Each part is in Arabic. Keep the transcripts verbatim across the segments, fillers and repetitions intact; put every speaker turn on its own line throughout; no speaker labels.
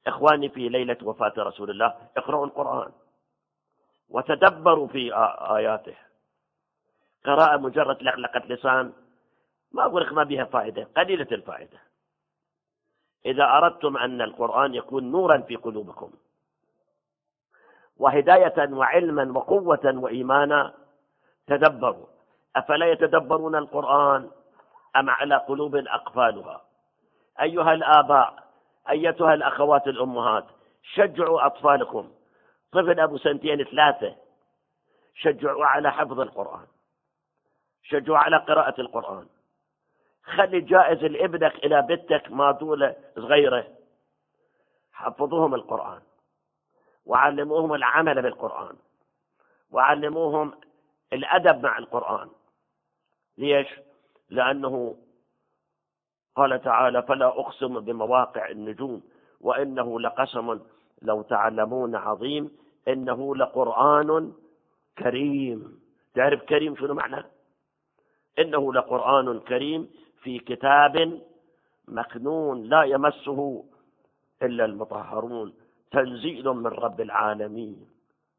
إخواني في ليلة وفاة رسول الله اقرأوا القرآن وتدبروا في آياته. قراءة مجرد لقلقة لسان ما أقول لك ما بها فائدة، قليلة الفائدة. إذا أردتم أن القرآن يكون نورا في قلوبكم وهداية وعلما وقوة وإيمانا تدبروا. أفلا يتدبرون القرآن أم على قلوب أقفالها؟ أيها الآباء، أيتها الأخوات الأمهات، شجعوا أطفالكم. طفل أبو سنتين ثلاثة شجعوا على حفظ القرآن، شجعوا على قراءة القرآن. خلي جائز لابنك إلى بنتك ما دولة صغيرة، حفظوهم القرآن وعلموهم العمل بالقرآن وعلموهم الأدب مع القرآن. ليش؟ لأنه قال تعالى: فلا أقسم بمواقع النجوم وإنه لقسم لو تعلمون عظيم إنه لقرآن كريم. تعرف كريم شنو معنى؟ إنه لقرآن كريم في كتاب مكنون لا يمسه إلا المطهرون تنزيل من رب العالمين.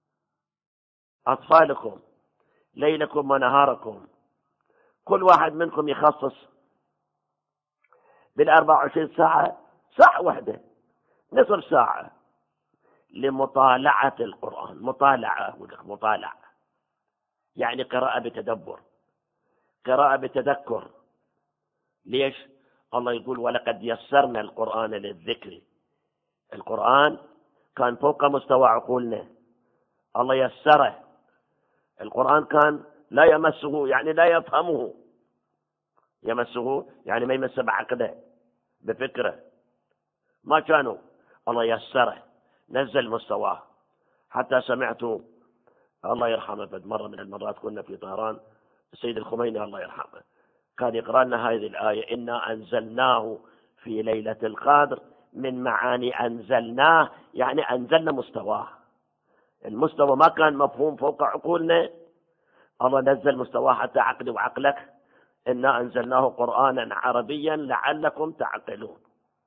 أطفالكم ليلكم ونهاركم كل واحد منكم يخصص بالأربع وعشرين ساعة ساعة واحدة، نصف ساعة لمطالعة القرآن. مطالعة مطالعة يعني قراءة بتدبر، قراءة بتذكر. ليش؟ الله يقول: ولقد يسرنا القرآن للذكر. القرآن كان فوق مستوى عقولنا، الله يسره. القرآن كان لا يمسه يعني لا يفهمه، يمسه يعني ما يمس بعقله بفكره، ما كانوا. الله يسره، نزل مستواه. حتى سمعت الله يرحمه بعد مرة من المرات كنا في طهران، السيد الخميني الله يرحمه كان يقرأ لنا هذه الآية: إنا أنزلناه في ليلة القدر. من معاني أنزلناه يعني أنزلنا مستواه. المستوى ما كان مفهوم فوق عقولنا، الله نزل مستواه حتى عقلي وعقلك. إنا أنزلناه قرآنا عربيا لعلكم تعقلون.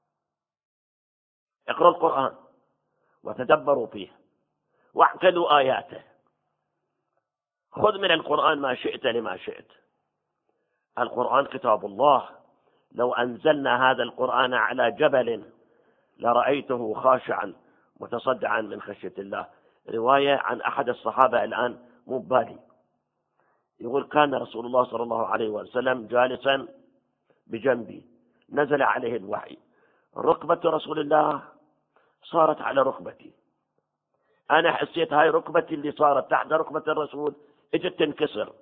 اقرأوا القرآن وتدبروا فيه واعقلوا آياته. خذ من القرآن ما شئت لما شئت. القرآن كتاب الله. لو أنزلنا هذا القرآن على جبل لرأيته خاشعا متصدعا من خشية الله. رواية عن أحد الصحابة الآن مو بالي، يقول: كان رسول الله صلى الله عليه وسلم جالسا بجنبي، نزل عليه الوحي، ركبة رسول الله صارت على ركبتي، أنا حسيت هاي ركبتي اللي صارت تحت ركبة الرسول اجت تنكسر،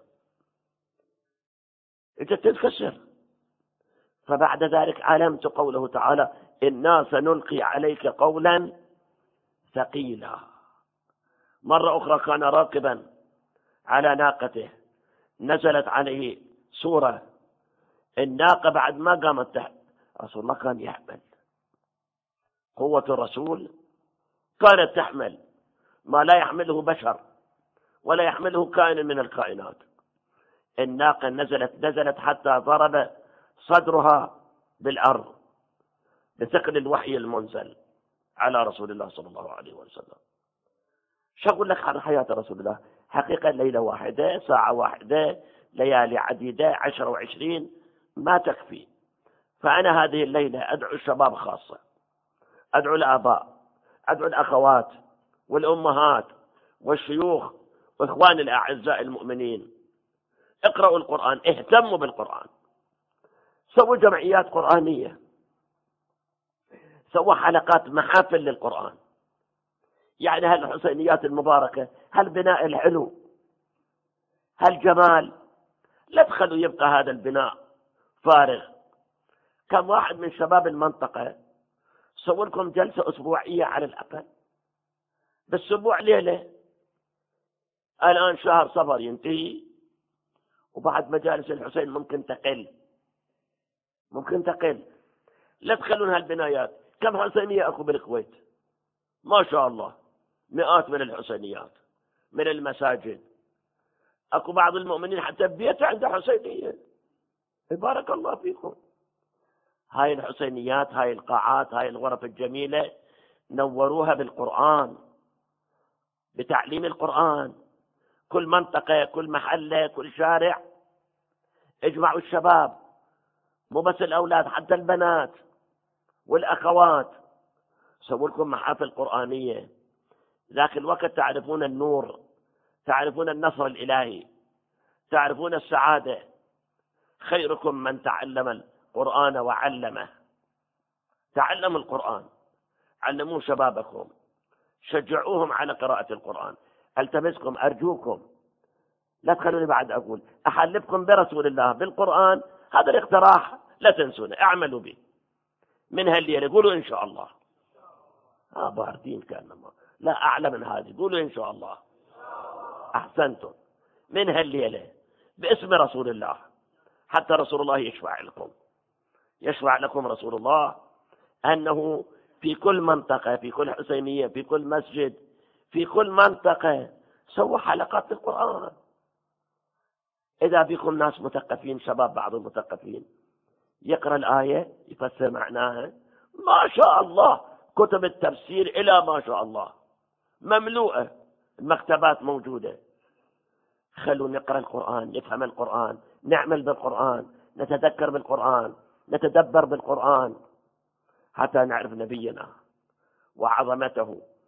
اجت تنكسر. فبعد ذلك علمت قوله تعالى: إنا سنلقي عليك قولا ثقيلا. مرة أخرى كان راكبا على ناقته، نزلت عليه سورة، الناقة بعد ما قامت تحت رسول الله كان يحمل. قوة الرسول كانت تحمل ما لا يحمله بشر ولا يحمله كائن من الكائنات. الناقة نزلت نزلت حتى ضرب صدرها بالأرض بثقل الوحي المنزل على رسول الله صلى الله عليه وسلم. شو أقول لك عن حياة رسول الله؟ حقيقة ليلة واحدة، ساعة واحدة، ليالي عديدة، عشرة وعشرين ما تكفي. فأنا هذه الليلة أدعو الشباب خاصة، أدعو الآباء، أدعو الأخوات والأمهات والشيوخ وإخواني الأعزاء المؤمنين: اقرأوا القرآن، اهتموا بالقرآن، سووا جمعيات قرآنية، سووا حلقات محافل للقرآن. يعني هالحسينيات المباركة، هالبناء الحلو، هالجمال، لا تخلوا يبقى هذا البناء فارغ. كم واحد من شباب المنطقة سووا لكم جلسة أسبوعية على الأقل، بالأسبوع ليلة. الآن شهر صفر ينتهي وبعد مجالس الحسين ممكن تقل، ممكن تقل. لا تخلون هالبنايات. كم حسينية أكو بالكويت؟ ما شاء الله مئات من الحسينيات من المساجد. أكو بعض المؤمنين حتى بيته عنده حسينية. بارك الله فيكم. هاي الحسينيات، هاي القاعات، هاي الغرف الجميلة نوروها بالقرآن، بتعليم القرآن. كل منطقة، كل محلة، كل شارع اجمعوا الشباب، مو بس الأولاد، حتى البنات والأخوات، سووا لكم محافل قرآنية. ذاك الوقت تعرفون النور، تعرفون النصر الإلهي، تعرفون السعادة. خيركم من تعلم القرآن وعلمه. تعلموا القرآن، علموا شبابكم، شجعوهم على قراءة القرآن. التمسكم، أرجوكم لا تخلوني بعد أقول أحلفكم برسول الله بالقرآن. هذا الاقتراح لا تنسونه، اعملوا به من هالليلة. قولوا إن شاء الله. آه باردين كأنما، لا أعلى من هذه. قولوا إن شاء الله. أحسنتم. من هالليلة باسم رسول الله، حتى رسول الله يشفع لكم، يشفع لكم رسول الله أنه في كل منطقة، في كل حسينية، في كل مسجد، في كل منطقة سووا حلقات القرآن. إذا فيكم ناس مثقفين، شباب بعض المثقفين، يقرأ الآية يفسر معناها، ما شاء الله كتب التفسير إلى ما شاء الله مملوءة، المكتبات موجودة. خلوا نقرأ القرآن، نفهم القرآن، نعمل بالقرآن، نتذكر بالقرآن، نتدبر بالقرآن، حتى نعرف نبينا وعظمته